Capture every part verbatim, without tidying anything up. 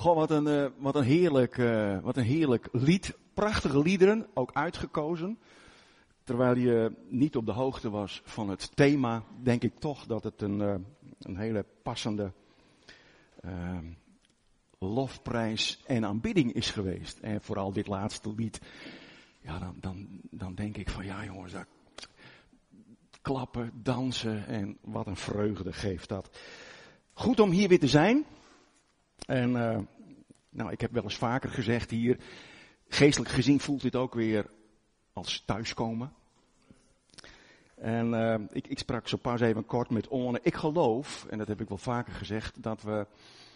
Goh, wat een, uh, wat een heerlijk, uh, wat een heerlijk lied. Prachtige liederen, ook uitgekozen. Terwijl je niet op de hoogte was van het thema, denk ik toch dat het een, uh, een hele passende uh, lofprijs en aanbidding is geweest. En vooral dit laatste lied. Ja, dan, dan, dan denk ik van ja jongens, dat klappen, dansen en wat een vreugde geeft dat. Goed om hier weer te zijn. En uh, nou, ik heb wel eens vaker gezegd hier, geestelijk gezien voelt dit ook weer als thuiskomen. En uh, ik, ik sprak zo pas even kort met Onne. Ik geloof, en dat heb ik wel vaker gezegd, dat we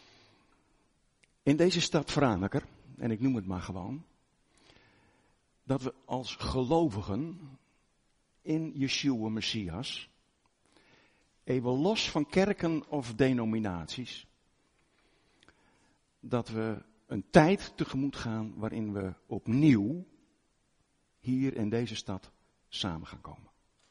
in deze stad Franeker, en ik noem het maar gewoon, dat we als gelovigen in Yeshua Messias, even los van kerken of denominaties, dat we een tijd tegemoet gaan waarin we opnieuw hier in deze stad samen gaan komen.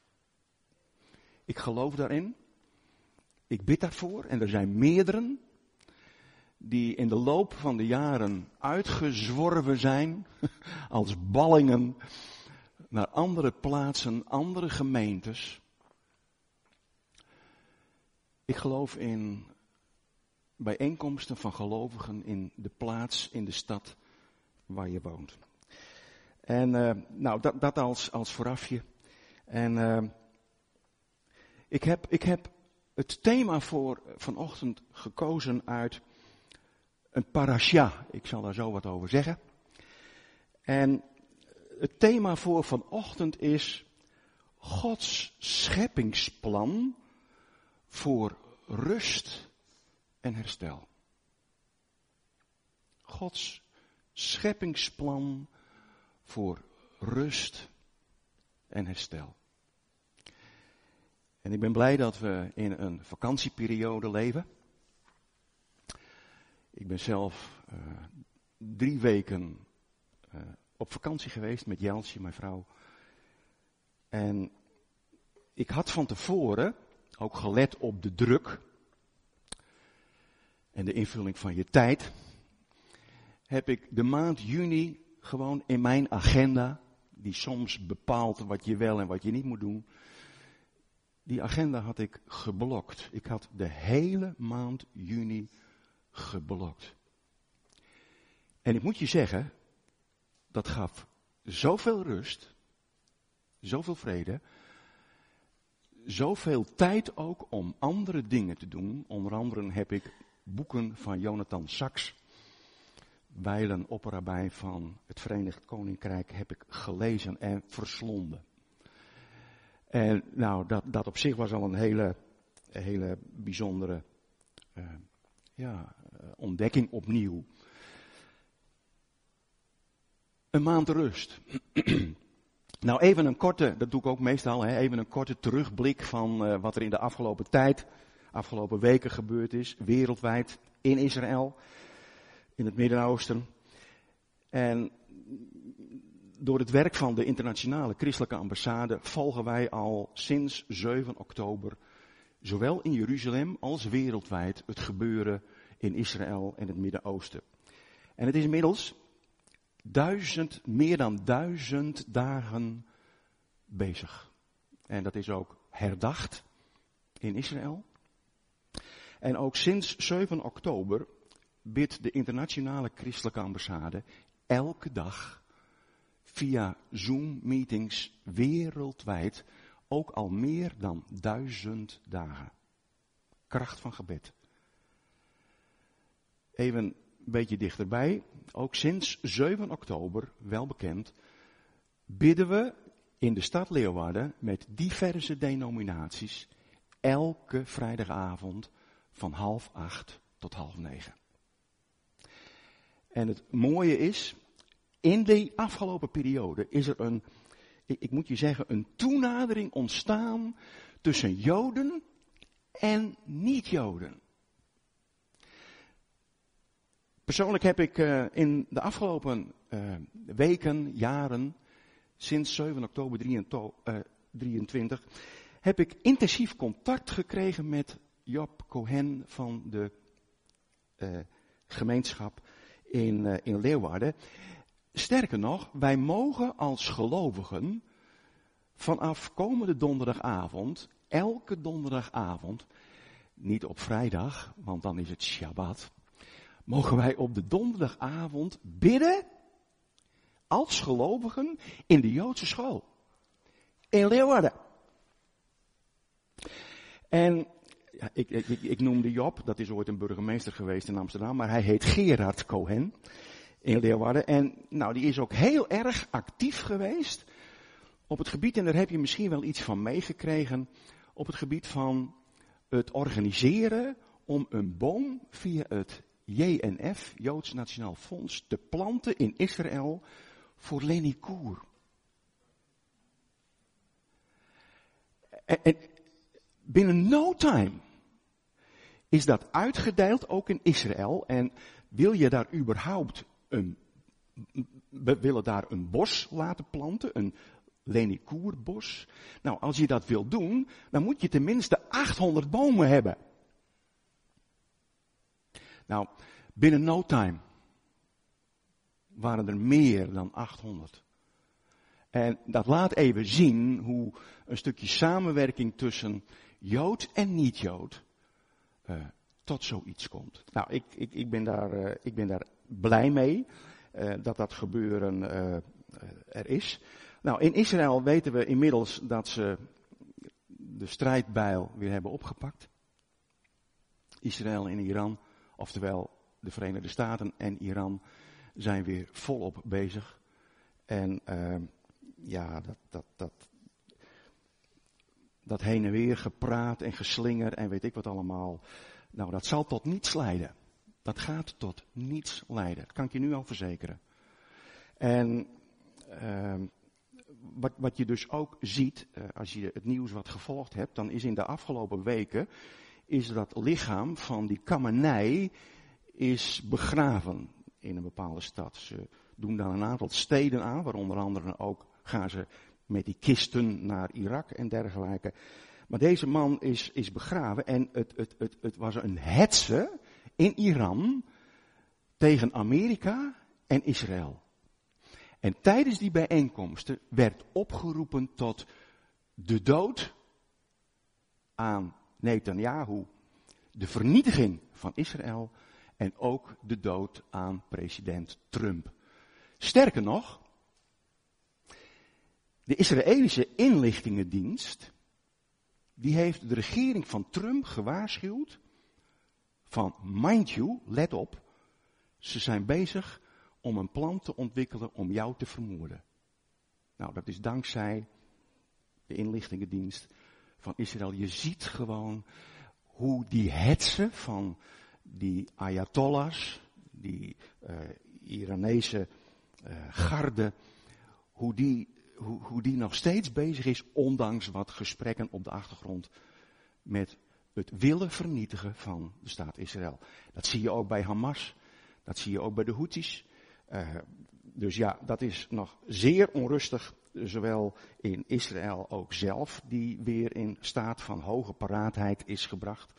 Ik geloof daarin. Ik bid daarvoor. En er zijn meerderen die in de loop van de jaren uitgezworven zijn als ballingen naar andere plaatsen, andere gemeentes. Ik geloof in bijeenkomsten van gelovigen in de plaats, in de stad waar je woont. En uh, nou, dat, dat als, als voorafje. En uh, ik, heb, ik heb het thema voor vanochtend gekozen uit een parasha. Ik zal daar zo wat over zeggen. En het thema voor vanochtend is Gods scheppingsplan voor rust en herstel. Gods scheppingsplan voor rust en herstel. En ik ben blij dat we in een vakantieperiode leven. Ik ben zelf uh, drie weken uh, op vakantie geweest met Jelsje, mijn vrouw. En ik had van tevoren ook gelet op de druk en de invulling van je tijd. Heb ik de maand juni gewoon in mijn agenda, die soms bepaalt wat je wel en wat je niet moet doen. Die agenda had ik geblokt. Ik had de hele maand juni geblokt. En ik moet je zeggen, dat gaf zoveel rust, zoveel vrede, zoveel tijd ook om andere dingen te doen. Onder andere heb ik boeken van Jonathan Sacks, wijlen opperrabijn van het Verenigd Koninkrijk, heb ik gelezen en verslonden. En nou, dat, dat op zich was al een hele, hele bijzondere uh, ja, uh, ontdekking opnieuw. Een maand rust. Nou, even een korte, dat doe ik ook meestal, hè, even een korte terugblik van uh, wat er in de afgelopen tijd, afgelopen weken gebeurd is, wereldwijd, in Israël, in het Midden-Oosten. En door het werk van de internationale christelijke ambassade volgen wij al sinds zeven oktober, zowel in Jeruzalem als wereldwijd, het gebeuren in Israël en het Midden-Oosten. En het is inmiddels duizend, meer dan duizend dagen bezig. En dat is ook herdacht in Israël. En ook sinds zeven oktober bidt de internationale christelijke ambassade elke dag via Zoom-meetings wereldwijd ook al meer dan duizend dagen. Kracht van gebed. Even een beetje dichterbij, ook sinds zeven oktober, wel bekend, bidden we in de stad Leeuwarden met diverse denominaties elke vrijdagavond van half acht tot half negen. En het mooie is, in die afgelopen periode is er een, ik, ik moet je zeggen, een toenadering ontstaan tussen Joden en niet-Joden. Persoonlijk heb ik uh, in de afgelopen uh, weken, jaren, sinds zeven oktober drieëntwintig, heb ik intensief contact gekregen met Job Cohen van de uh, gemeenschap in, uh, in Leeuwarden. Sterker nog, wij mogen als gelovigen vanaf komende donderdagavond, elke donderdagavond, niet op vrijdag, want dan is het Shabbat, mogen wij op de donderdagavond bidden als gelovigen in de Joodse school. In Leeuwarden. En ja, ik, ik, ik noemde Job, dat is ooit een burgemeester geweest in Amsterdam, maar hij heet Gerard Cohen in Leeuwarden. En nou, die is ook heel erg actief geweest op het gebied, en daar heb je misschien wel iets van meegekregen, op het gebied van het organiseren om een boom via het J N F, Joods Nationaal Fonds, te planten in Israël voor Lenny Koer. En, en binnen no time is dat uitgedeeld, ook in Israël. En wil je daar überhaupt een, we willen daar een bos laten planten, een Lenny Koer bos. Nou, als je dat wil doen, dan moet je tenminste achthonderd bomen hebben. Nou, binnen no time waren er meer dan achthonderd. En dat laat even zien hoe een stukje samenwerking tussen Jood en niet-Jood uh, tot zoiets komt. Nou, ik, ik, ik, ben, daar, uh, ik ben daar blij mee uh, dat dat gebeuren uh, uh, er is. Nou, in Israël weten we inmiddels dat ze de strijdbijl weer hebben opgepakt. Israël en Iran, oftewel de Verenigde Staten en Iran, zijn weer volop bezig. En uh, ja, dat, dat, dat, dat heen en weer gepraat en geslinger en weet ik wat allemaal. Nou, dat zal tot niets leiden. Dat gaat tot niets leiden. Dat kan ik je nu al verzekeren. En uh, wat, wat je dus ook ziet, uh, als je het nieuws wat gevolgd hebt, dan is in de afgelopen weken, is dat lichaam van die Khamenei is begraven in een bepaalde stad. Ze doen dan een aantal steden aan, waar onder andere ook gaan ze met die kisten naar Irak en dergelijke. Maar deze man is, is begraven en het, het, het, het was een hetze in Iran tegen Amerika en Israël. En tijdens die bijeenkomsten werd opgeroepen tot de dood aan Netanyahu, de vernietiging van Israël en ook de dood aan president Trump. Sterker nog, de Israëlische inlichtingendienst, die heeft de regering van Trump gewaarschuwd van, mind you, let op, ze zijn bezig om een plan te ontwikkelen om jou te vermoorden. Nou, dat is dankzij de inlichtingendienst van Israël. Je ziet gewoon hoe die hetsen van die ayatollahs, die uh, Iranese uh, garde, hoe die, hoe, hoe die nog steeds bezig is, ondanks wat gesprekken op de achtergrond met het willen vernietigen van de staat Israël. Dat zie je ook bij Hamas, dat zie je ook bij de Houthis. Uh, dus ja, dat is nog zeer onrustig, zowel in Israël ook zelf, die weer in staat van hoge paraatheid is gebracht.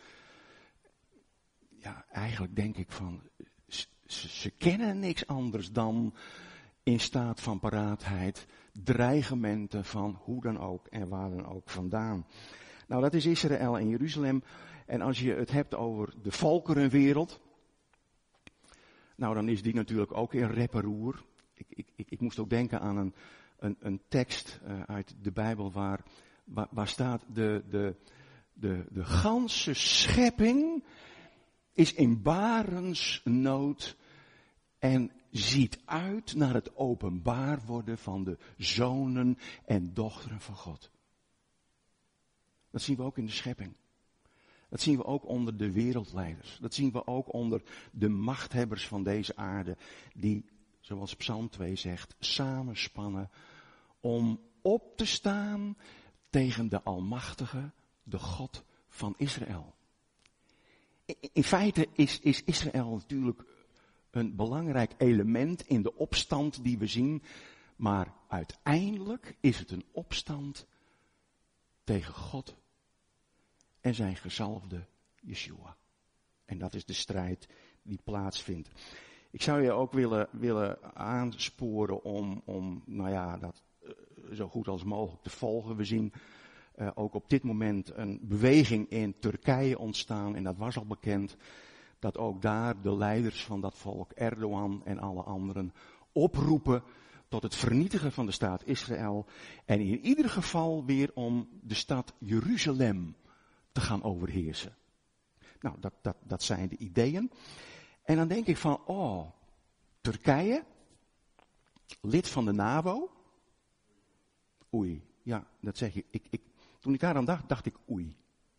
Ja, eigenlijk denk ik van, ze, ze kennen niks anders dan in staat van paraatheid, dreigementen van hoe dan ook en waar dan ook vandaan. Nou, dat is Israël en Jeruzalem. En als je het hebt over de volkerenwereld, nou, dan is die natuurlijk ook in rep en roer. Ik, ik, ik, ik moest ook denken aan een, een, een tekst uh, uit de Bijbel waar, waar, waar staat de, de, de, de ganse schepping is in barensnood en ziet uit naar het openbaar worden van de zonen en dochteren van God. Dat zien we ook in de schepping. Dat zien we ook onder de wereldleiders. Dat zien we ook onder de machthebbers van deze aarde. Die, zoals Psalm twee zegt, samenspannen om op te staan tegen de Almachtige, de God van Israël. In feite is, is Israël natuurlijk een belangrijk element in de opstand die we zien. Maar uiteindelijk is het een opstand tegen God en zijn gezalfde Yeshua. En dat is de strijd die plaatsvindt. Ik zou je ook willen, willen aansporen om, om nou ja, dat uh, zo goed als mogelijk te volgen. We zien uh, ook op dit moment een beweging in Turkije ontstaan, en dat was al bekend, dat ook daar de leiders van dat volk, Erdogan en alle anderen, oproepen tot het vernietigen van de staat Israël. En in ieder geval weer om de stad Jeruzalem te gaan overheersen. Nou, dat, dat, dat zijn de ideeën. En dan denk ik van, oh, Turkije, lid van de NAVO. Oei, ja, dat zeg je. Ik, ik, toen ik daar aan dacht, dacht ik oei.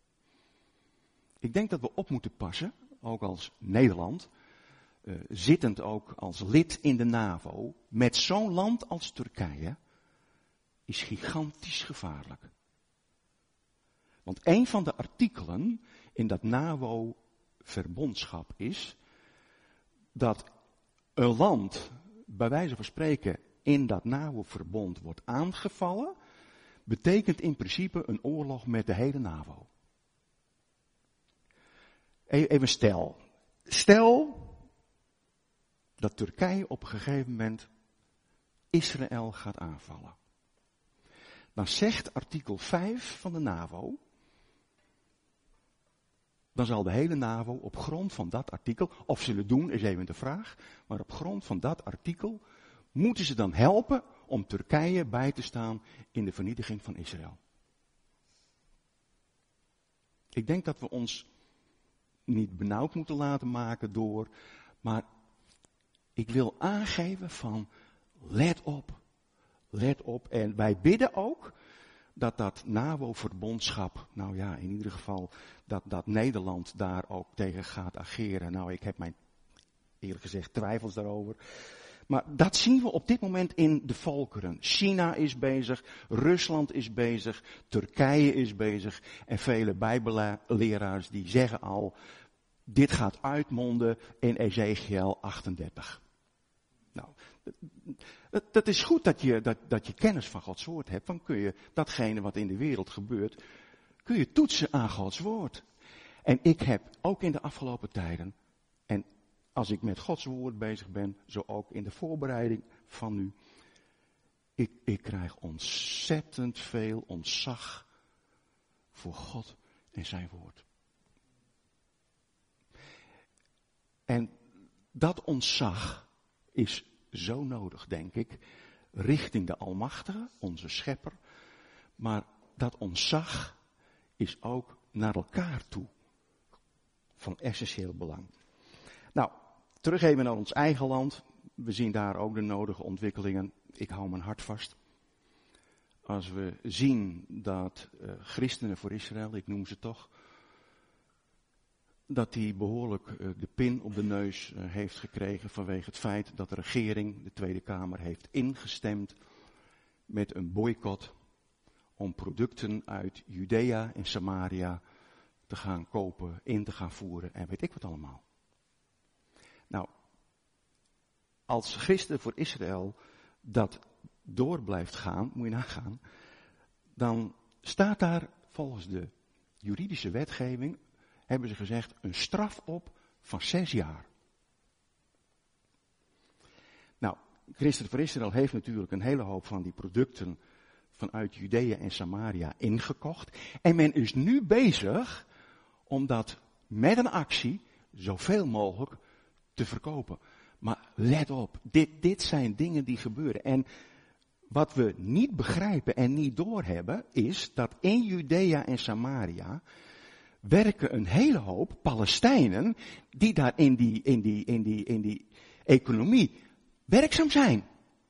Ik denk dat we op moeten passen, ook als Nederland, uh, zittend ook als lid in de NAVO, met zo'n land als Turkije, is gigantisch gevaarlijk. Want een van de artikelen in dat NAVO-verbondschap is dat een land, bij wijze van spreken, in dat NAVO-verbond wordt aangevallen, betekent in principe een oorlog met de hele NAVO. Even stel. Stel dat Turkije op een gegeven moment Israël gaat aanvallen. Dan zegt artikel vijf van de NAVO, dan zal de hele NAVO op grond van dat artikel, of zullen doen is even de vraag, maar op grond van dat artikel moeten ze dan helpen om Turkije bij te staan in de vernietiging van Israël. Ik denk dat we ons niet benauwd moeten laten maken door, maar ik wil aangeven van let op, let op. En wij bidden ook dat dat NAVO-verbondschap, nou ja, in ieder geval dat, dat Nederland daar ook tegen gaat ageren. Nou, ik heb mijn eerlijk gezegd twijfels daarover. Maar dat zien we op dit moment in de volkeren. China is bezig, Rusland is bezig, Turkije is bezig. En vele bijbelleraars die zeggen al, dit gaat uitmonden in Ezekiel achtendertig. Nou, het, het is goed dat je, dat, dat je kennis van Gods woord hebt. Dan kun je datgene wat in de wereld gebeurt, kun je toetsen aan Gods woord. En ik heb ook in de afgelopen tijden, en als ik met Gods woord bezig ben, zo ook in de voorbereiding van nu, ik, ik krijg ontzettend veel ontzag voor God en zijn woord. En dat ontzag is zo nodig, denk ik, richting de Almachtige, onze Schepper. Maar dat ontzag is ook naar elkaar toe van essentieel belang. Nou, terug even naar ons eigen land. We zien daar ook de nodige ontwikkelingen. Ik hou mijn hart vast. Als we zien dat uh, Christenen voor Israël, ik noem ze toch, dat die behoorlijk uh, de pin op de neus uh, heeft gekregen vanwege het feit dat de regering, de Tweede Kamer, heeft ingestemd met een boycott om producten uit Judea en Samaria te gaan kopen, in te gaan voeren en weet ik wat allemaal. Nou, als christen voor Israël dat door blijft gaan, moet je nagaan, dan staat daar volgens de juridische wetgeving, hebben ze gezegd, een straf op van zes jaar. Nou, Christen voor Israël heeft natuurlijk een hele hoop van die producten vanuit Judea en Samaria ingekocht. En men is nu bezig om dat met een actie zoveel mogelijk te verkopen. Maar let op, dit, dit zijn dingen die gebeuren. En wat we niet begrijpen en niet doorhebben, is dat in Judea en Samaria werken een hele hoop Palestijnen die daar in die, in die, in die, in die economie werkzaam zijn.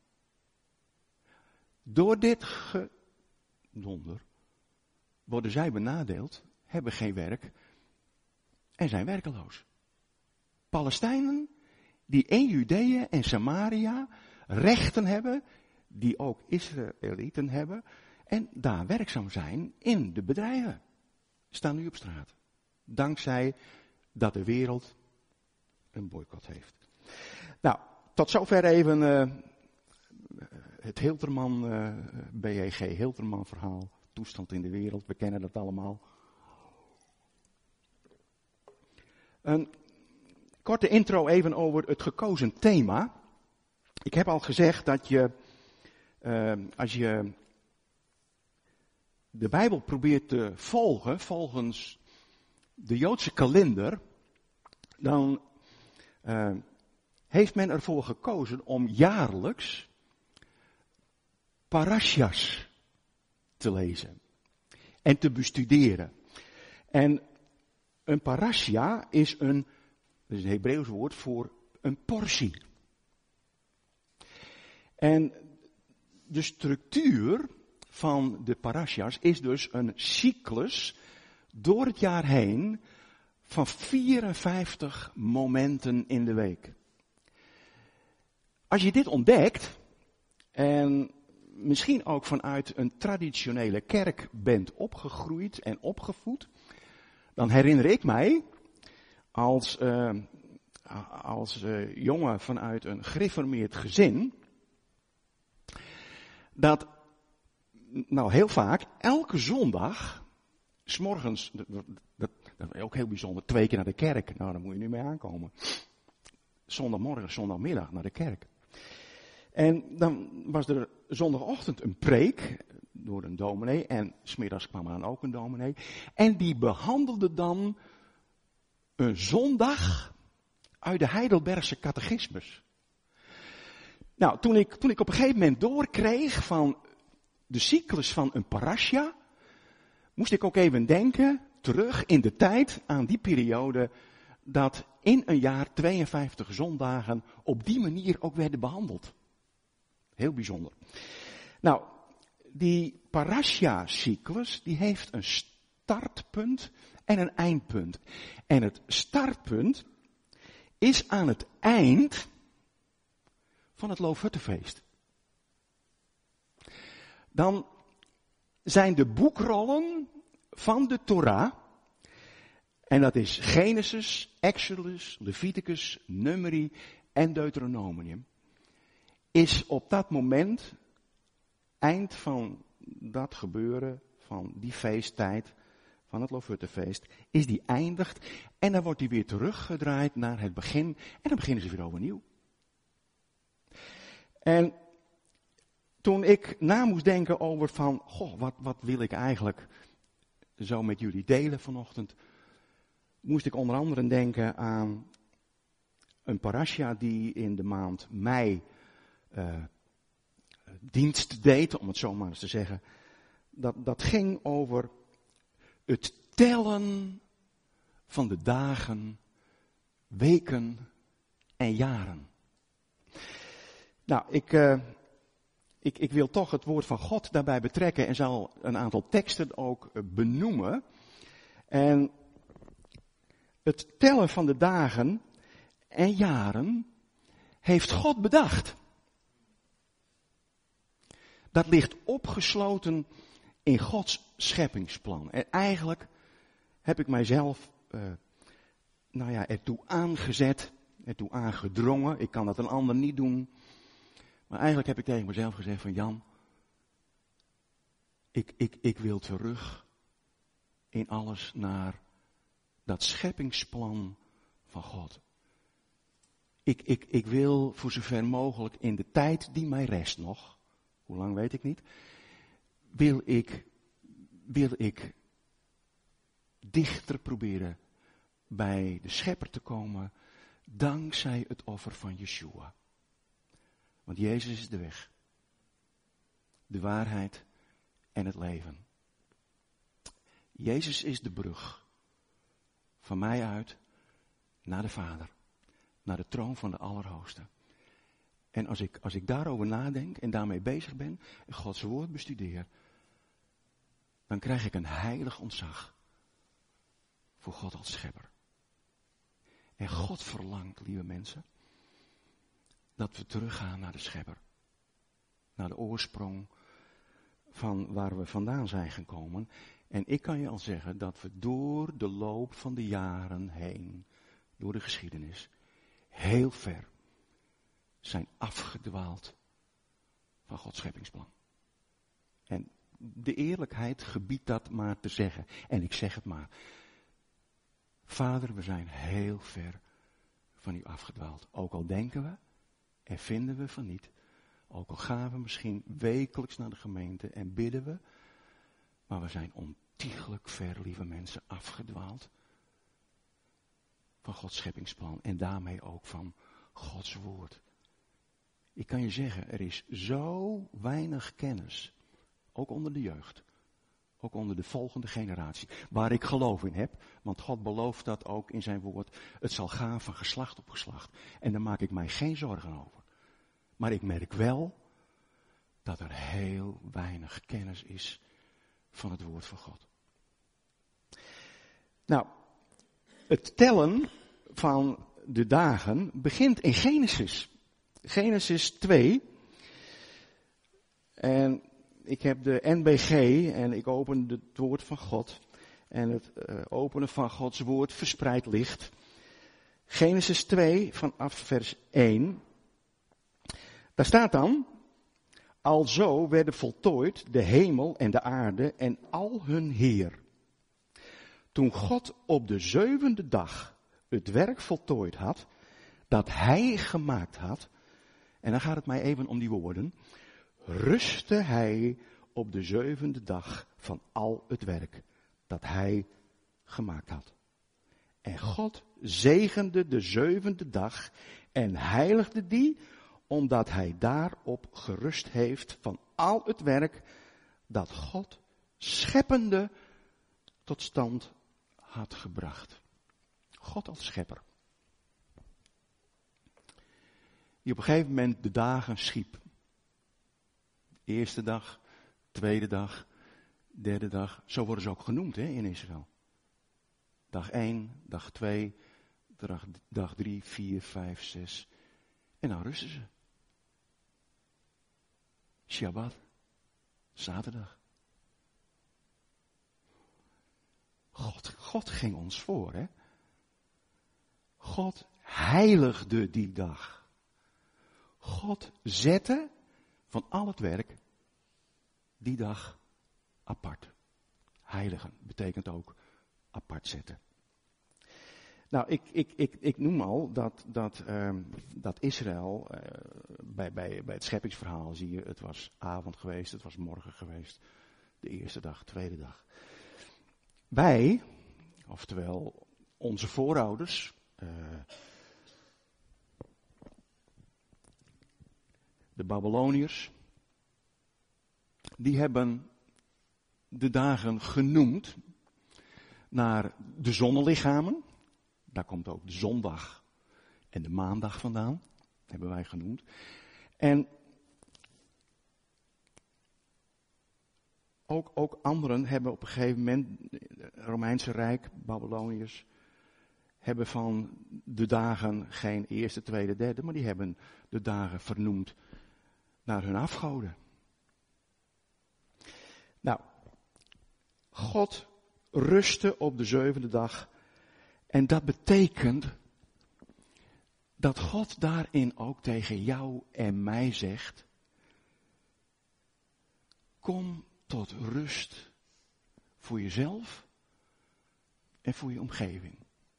Door dit gedonder worden zij benadeeld, hebben geen werk en zijn werkeloos. Palestijnen die in Judea en Samaria rechten hebben, die ook Israëlieten hebben en daar werkzaam zijn in de bedrijven, staan nu op straat. Dankzij dat de wereld een boycott heeft. Nou, tot zover even uh, het Hilterman, uh, B E G Hilterman verhaal. Toestand in de wereld, we kennen dat allemaal. Een Korte intro even over het gekozen thema. Ik heb al gezegd dat je, uh, als je de Bijbel probeert te volgen, volgens de Joodse kalender, dan uh, heeft men ervoor gekozen om jaarlijks parasha's te lezen en te bestuderen. En een parasha is een, dat is een Hebreeuws woord voor een portie. En de structuur van de parasha's is dus een cyclus door het jaar heen van vierenvijftig momenten in de week. Als je dit ontdekt, en misschien ook vanuit een traditionele kerk bent opgegroeid en opgevoed, dan herinner ik mij als, uh, als uh, jongen vanuit een gereformeerd gezin, dat nou heel vaak elke zondag, 's morgens, dat, dat, dat is ook heel bijzonder, twee keer naar de kerk, nou daar moet je nu mee aankomen. Zondagmorgen, zondagmiddag naar de kerk. En dan was er zondagochtend een preek door een dominee en 's middags kwam er dan ook een dominee. En die behandelde dan een zondag uit de Heidelbergse catechismus. Nou, toen ik, toen ik op een gegeven moment doorkreeg van de cyclus van een parasha, moest ik ook even denken, terug in de tijd aan die periode, dat in een jaar tweeënvijftig zondagen op die manier ook werden behandeld. Heel bijzonder. Nou, die parasha-cyclus, die heeft een startpunt en een eindpunt. En het startpunt is aan het eind van het Loofhuttenfeest. Dan zijn de boekrollen van de Torah, en dat is Genesis, Exodus, Leviticus, Numeri en Deuteronomium, is op dat moment, eind van dat gebeuren, van die feesttijd, van het Loofhuttenfeest, is die eindigd en dan wordt die weer teruggedraaid naar het begin en dan beginnen ze weer overnieuw. En toen ik na moest denken over van, goh, wat, wat wil ik eigenlijk zo met jullie delen vanochtend, moest ik onder andere denken aan een parasha die in de maand mei uh, dienst deed, om het zo maar eens te zeggen. Dat, dat ging over het tellen van de dagen, weken en jaren. Nou, ik, uh, ik, ik wil toch het woord van God daarbij betrekken en zal een aantal teksten ook uh, benoemen. En het tellen van de dagen en jaren heeft God bedacht. Dat ligt opgesloten in Gods scheppingsplan. En eigenlijk heb ik mijzelf uh, nou ja, ertoe aangezet, ertoe aangedrongen. Ik kan dat een ander niet doen. Maar eigenlijk heb ik tegen mezelf gezegd van Jan, ik, ik, ik wil terug in alles naar dat scheppingsplan van God. Ik, ik, ik wil voor zover mogelijk in de tijd die mij rest nog, hoe lang weet ik niet, wil ik, wil ik dichter proberen bij de Schepper te komen, dankzij het offer van Yeshua. Want Jezus is de weg, de waarheid en het leven. Jezus is de brug van mij uit naar de Vader, naar de troon van de Allerhoogste. En als ik, als ik daarover nadenk en daarmee bezig ben, en Gods woord bestudeer, dan krijg ik een heilig ontzag voor God als schepper. En God verlangt, lieve mensen, dat we teruggaan naar de schepper. Naar de oorsprong van waar we vandaan zijn gekomen. En ik kan je al zeggen dat we door de loop van de jaren heen, door de geschiedenis, heel ver zijn afgedwaald van Gods scheppingsplan. En de eerlijkheid gebiedt dat maar te zeggen. En ik zeg het maar. Vader, we zijn heel ver van u afgedwaald. Ook al denken we en vinden we van niet. Ook al gaan we misschien wekelijks naar de gemeente en bidden we. Maar we zijn ontiegelijk ver, lieve mensen, afgedwaald. Van Gods scheppingsplan en daarmee ook van Gods woord. Ik kan je zeggen, er is zo weinig kennis, ook onder de jeugd, ook onder de volgende generatie, waar ik geloof in heb, want God belooft dat ook in zijn woord. Het zal gaan van geslacht op geslacht. En daar maak ik mij geen zorgen over. Maar ik merk wel dat er heel weinig kennis is van het woord van God. Nou, het tellen van de dagen begint in Genesis. Genesis twee. En ik heb de N B G en ik open het woord van God. En het uh, openen van Gods woord verspreidt licht. Genesis twee vanaf vers één. Daar staat dan: alzo werden voltooid de hemel en de aarde en al hun heer. Toen God op de zevende dag het werk voltooid had, dat hij gemaakt had, en dan gaat het mij even om die woorden, rustte hij op de zevende dag van al het werk dat hij gemaakt had. En God zegende de zevende dag en heiligde die, omdat hij daarop gerust heeft van al het werk dat God scheppende tot stand had gebracht. God als schepper. Die op een gegeven moment de dagen schiep. Eerste dag, tweede dag, derde dag. Zo worden ze ook genoemd, hè, in Israël. Dag één, dag twee, dag, dag drie, vier, vijf, zes. En dan rusten ze. Shabbat, zaterdag. God, God ging ons voor, hè. God heiligde die dag. God zette van al het werk die dag apart. Heiligen betekent ook apart zetten. Nou, ik, ik, ik, ik noem al dat, dat, um, dat Israël, uh, bij, bij, bij het scheppingsverhaal zie je, het was avond geweest, het was morgen geweest, de eerste dag, tweede dag. Wij, oftewel onze voorouders, uh, de Babyloniërs, die hebben de dagen genoemd naar de zonnelichamen. Daar komt ook de zondag en de maandag vandaan, hebben wij genoemd. En ook, ook anderen hebben op een gegeven moment, het Romeinse Rijk, Babyloniërs, hebben van de dagen geen eerste, tweede, derde, maar die hebben de dagen vernoemd naar hun afgoden. Nou, God rustte op de zevende dag. En dat betekent dat God daarin ook tegen jou en mij zegt: kom tot rust voor jezelf en voor je omgeving.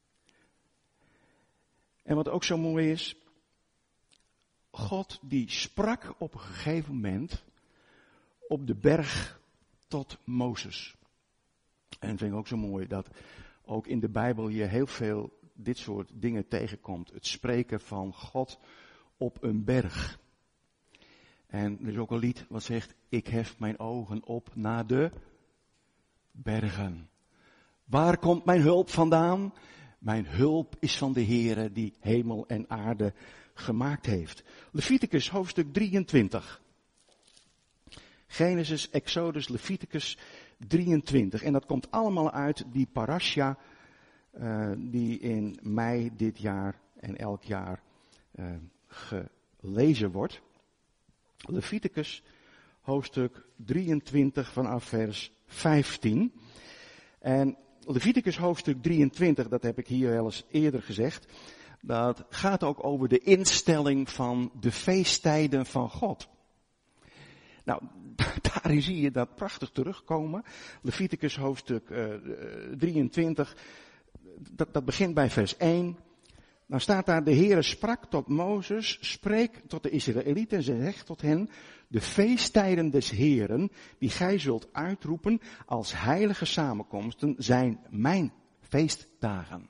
En wat ook zo mooi is, God die sprak op een gegeven moment op de berg tot Mozes. En dat vind ik ook zo mooi dat ook in de Bijbel je heel veel dit soort dingen tegenkomt. Het spreken van God op een berg. En er is ook een lied wat zegt: ik hef mijn ogen op naar de bergen. Waar komt mijn hulp vandaan? Mijn hulp is van de Heere die hemel en aarde gemaakt heeft. Leviticus hoofdstuk drieëntwintig. Genesis, Exodus, Leviticus drieëntwintig. En dat komt allemaal uit die parasha uh, die in mei dit jaar en elk jaar uh, gelezen wordt. Leviticus hoofdstuk drieëntwintig vanaf vers vijftien. En Leviticus hoofdstuk drieëntwintig, dat heb ik hier wel eens eerder gezegd, dat gaat ook over de instelling van de feesttijden van God. Nou, daarin zie je dat prachtig terugkomen. Leviticus hoofdstuk uh, drieëntwintig, dat, dat begint bij vers één. Dan staat daar, de Heere sprak tot Mozes, spreek tot de Israëlieten en zegt tot hen, de feesttijden des Heeren, die gij zult uitroepen als heilige samenkomsten, zijn mijn feestdagen.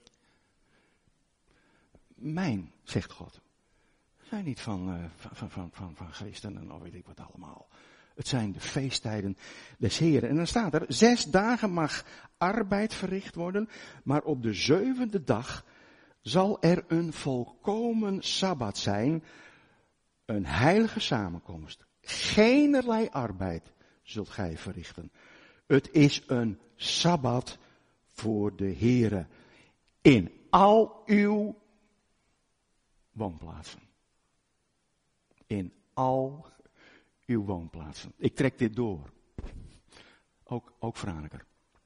Mijn, zegt God. Zijn niet van, uh, van, van, van, van christenen en of weet ik wat allemaal. Het zijn de feesttijden des Heeren. En dan staat er, zes dagen mag arbeid verricht worden, maar op de zevende dag zal er een volkomen sabbat zijn, een heilige samenkomst. Geenerlei arbeid zult gij verrichten. Het is een sabbat voor de Heere in al uw woonplaatsen. In al uw woonplaatsen. Ik trek dit door. Ook, ook Franeker.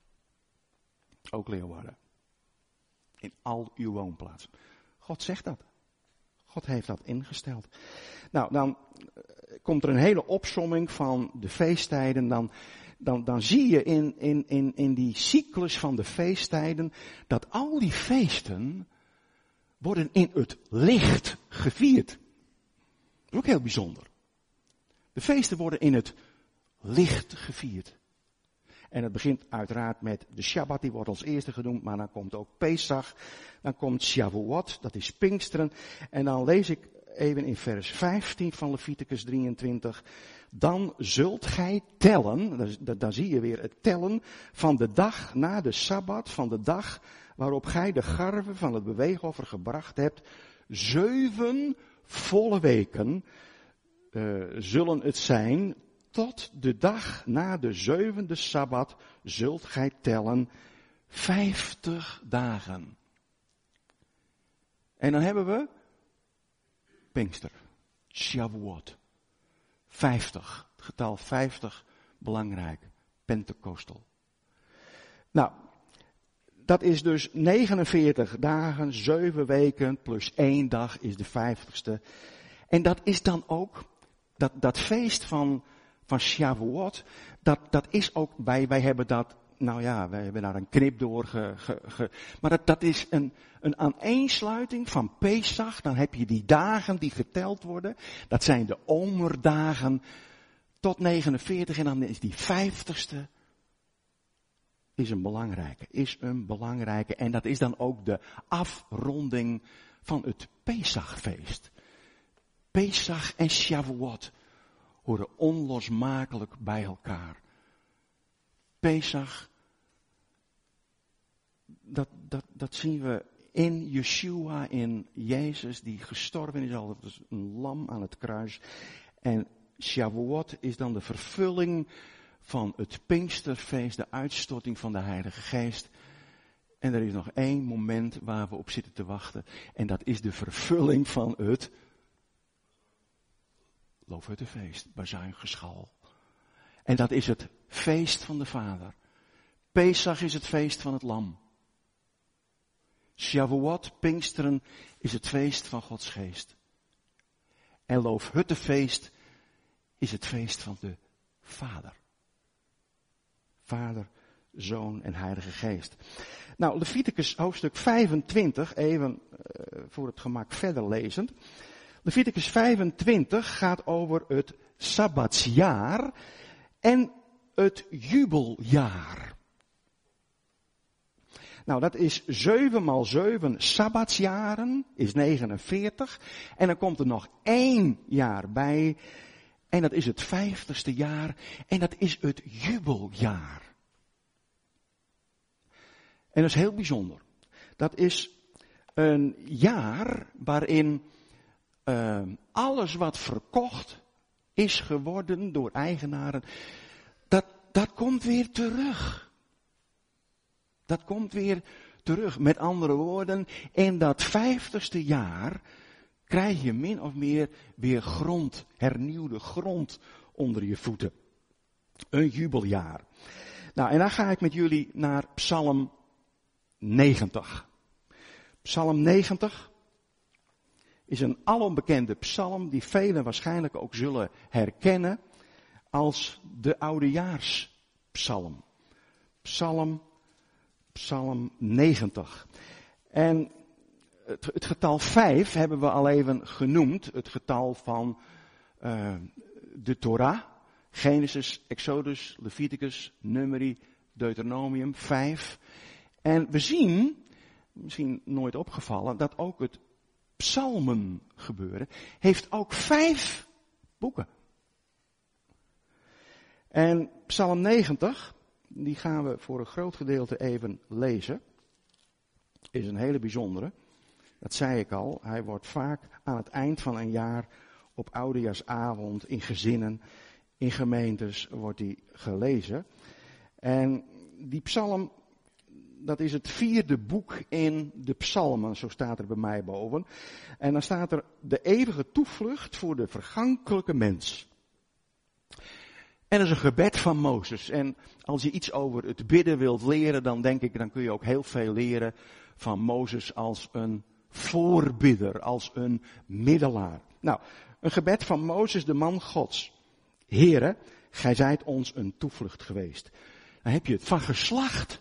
Ook Leeuwarden. In al uw woonplaatsen. God zegt dat. God heeft dat ingesteld. Nou, dan komt er een hele opsomming van de feesttijden. Dan, dan, dan zie je in, in, in, in die cyclus van de feesttijden dat al die feesten worden in het licht gevierd. Dat is ook heel bijzonder. De feesten worden in het licht gevierd. En het begint uiteraard met de Shabbat, die wordt als eerste genoemd, maar dan komt ook Pesach, dan komt Shavuot, dat is Pinksteren. En dan lees ik even in vers vijftien van Leviticus drieëntwintig. Dan zult gij tellen, daar zie je weer het tellen, van de dag na de Sabbat, van de dag waarop gij de garve van het beweegoffer gebracht hebt, zeven volle weken uh, zullen het zijn. Tot de dag na de zevende Sabbat zult gij tellen vijftig dagen. En dan hebben we Pinkster, Shavuot, vijftig. Het getal vijftig, belangrijk, Pentecostal. Nou, dat is dus negenenveertig dagen, zeven weken plus één dag is de vijftigste. En dat is dan ook, dat, dat feest van... Van Shavuot, dat, dat is ook, wij, wij hebben dat, nou ja, wij hebben daar een knip door ge, ge, ge maar dat, dat is een, een aaneensluiting van Pesach, dan heb je die dagen die geteld worden, dat zijn de omerdagen tot negenenveertig en dan is die vijftigste, is een belangrijke, is een belangrijke en dat is dan ook de afronding van het Pesachfeest. Pesach en Shavuot horen onlosmakelijk bij elkaar. Pesach, dat, dat, dat zien we in Yeshua, in Jezus, die gestorven is als een lam aan het kruis. En Shavuot is dan de vervulling van het Pinksterfeest, de uitstorting van de Heilige Geest. En er is nog één moment waar we op zitten te wachten. En dat is de vervulling van het Loofhuttenfeest, bazuingeschal. En dat is het feest van de Vader. Pesach is het feest van het Lam. Shavuot, Pinksteren, is het feest van Gods Geest. En Loofhuttenfeest is het feest van de Vader. Vader, Zoon en Heilige Geest. Nou, Leviticus hoofdstuk vijfentwintig, even uh, voor het gemak verder lezend. Leviticus vijfentwintig gaat over het Sabbatsjaar en het jubeljaar. Nou, dat is zeven maal zeven Sabbatsjaren, is negenenveertig. En dan komt er nog één jaar bij. En dat is het vijftigste jaar. En dat is het jubeljaar. En dat is heel bijzonder. Dat is een jaar waarin uh, alles wat verkocht is geworden door eigenaren, dat, dat komt weer terug. Dat komt weer terug. Met andere woorden, in dat vijftigste jaar krijg je min of meer weer grond, hernieuwde grond onder je voeten. Een jubeljaar. Nou, en dan ga ik met jullie naar Psalm negentig. Psalm negentig is een alombekende psalm die velen waarschijnlijk ook zullen herkennen als de oudejaarspsalm. Psalm, psalm negentig. En het, het getal vijf hebben we al even genoemd. Het getal van uh, de Torah. Genesis, Exodus, Leviticus, Numeri, Deuteronomium, vijf. En we zien, misschien nooit opgevallen, dat ook het psalmen gebeuren heeft ook vijf boeken. En Psalm negentig, die gaan we voor een groot gedeelte even lezen, is een hele bijzondere. Dat zei ik al, hij wordt vaak aan het eind van een jaar op oudejaarsavond in gezinnen, in gemeentes wordt die gelezen. En die psalm, dat is het vierde boek in de psalmen, zo staat er bij mij boven. En dan staat er de eeuwige toevlucht voor de vergankelijke mens. En dat is een gebed van Mozes. En als je iets over het bidden wilt leren, dan denk ik, dan kun je ook heel veel leren van Mozes als een voorbidder, als een middelaar. Nou, een gebed van Mozes, de man Gods. Heere, gij zijt ons een toevlucht geweest. Dan heb je het van geslacht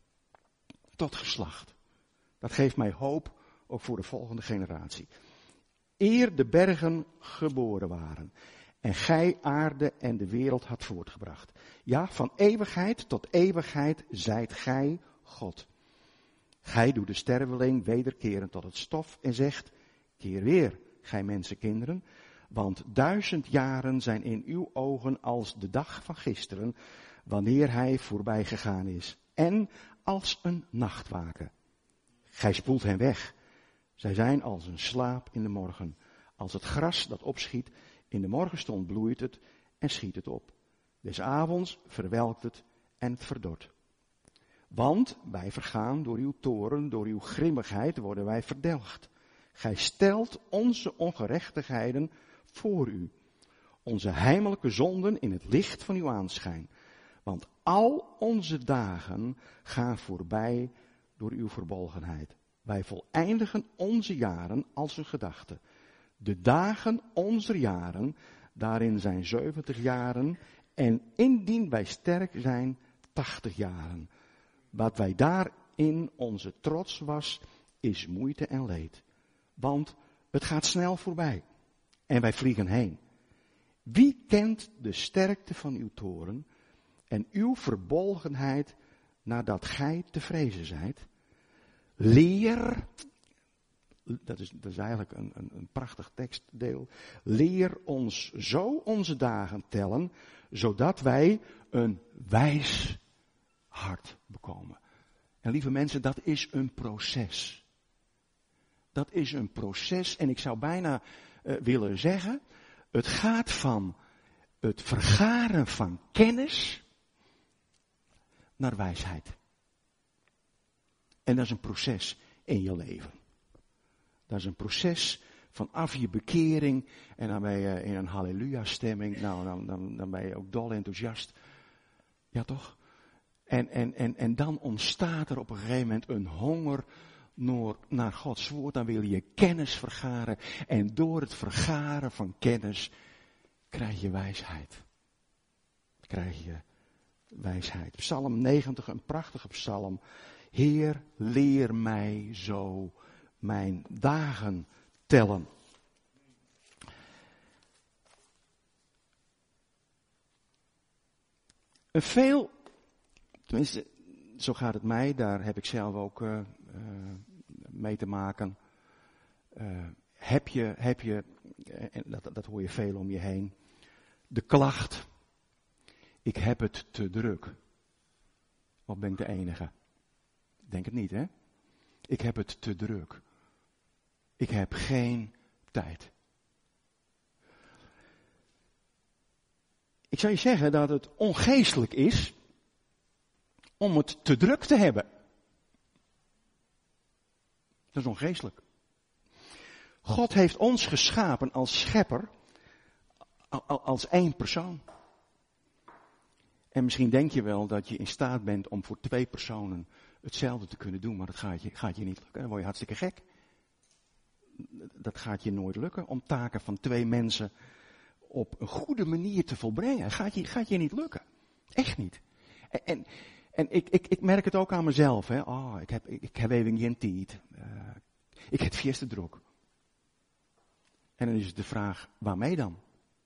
tot geslacht. Dat geeft mij hoop, ook voor de volgende generatie. Eer de bergen geboren waren en gij aarde en de wereld had voortgebracht. Ja, van eeuwigheid tot eeuwigheid zijt gij God. Gij doet de sterveling wederkeren tot het stof en zegt, keer weer, gij mensenkinderen, want duizend jaren zijn in uw ogen als de dag van gisteren, wanneer hij voorbij gegaan is. En als een nachtwaken. Gij spoelt hen weg. Zij zijn als een slaap in de morgen. Als het gras dat opschiet, in de morgenstond bloeit het en schiet het op. Des avonds verwelkt het en het verdort. Want wij vergaan door uw toorn, door uw grimmigheid worden wij verdelgd. Gij stelt onze ongerechtigheden voor u. Onze heimelijke zonden in het licht van uw aanschijn. Want al onze dagen gaan voorbij door uw verbolgenheid. Wij voleindigen onze jaren als een gedachte. De dagen onze jaren, daarin zijn zeventig jaren. En indien wij sterk zijn, tachtig jaren. Wat wij daarin onze trots was, is moeite en leed. Want het gaat snel voorbij. En wij vliegen heen. Wie kent de sterkte van uw toren en uw verbolgenheid nadat gij te vrezen zijt? Leer, dat is, dat is eigenlijk een, een, een prachtig tekstdeel. Leer ons zo onze dagen tellen, zodat wij een wijs hart bekomen. En lieve mensen, dat is een proces. Dat is een proces en ik zou bijna uh, willen zeggen, het gaat van het vergaren van kennis naar wijsheid. En dat is een proces in je leven. Dat is een proces vanaf je bekering en dan ben je in een halleluja stemming. Nou, dan, dan, dan ben je ook dol enthousiast. Ja toch? En, en, en, en dan ontstaat er op een gegeven moment een honger naar, naar Gods woord. Dan wil je kennis vergaren. En door het vergaren van kennis krijg je wijsheid. Krijg je wijsheid. Psalm negentig, een prachtige psalm. Heer, leer mij zo mijn dagen tellen. Een veel, tenminste, zo gaat het mij, daar heb ik zelf ook uh, uh, mee te maken. Uh, heb je, heb je, en dat, dat hoor je veel om je heen, de klacht, ik heb het te druk. Of ben ik de enige? Denk het niet, hè? Ik heb het te druk. Ik heb geen tijd. Ik zou je zeggen dat het ongeestelijk is om het te druk te hebben. Dat is ongeestelijk. God heeft ons geschapen als schepper, als één persoon. En misschien denk je wel dat je in staat bent om voor twee personen hetzelfde te kunnen doen, maar dat gaat je, gaat je niet lukken. Dan word je hartstikke gek. Dat gaat je nooit lukken om taken van twee mensen op een goede manier te volbrengen. Gaat je, gaat je niet lukken. Echt niet. En, en, en ik, ik, ik merk het ook aan mezelf. Hè. Oh, ik heb, ik, ik heb even geen tijd. Uh, Ik heb fiesta druk. En dan is het de vraag, waarmee dan?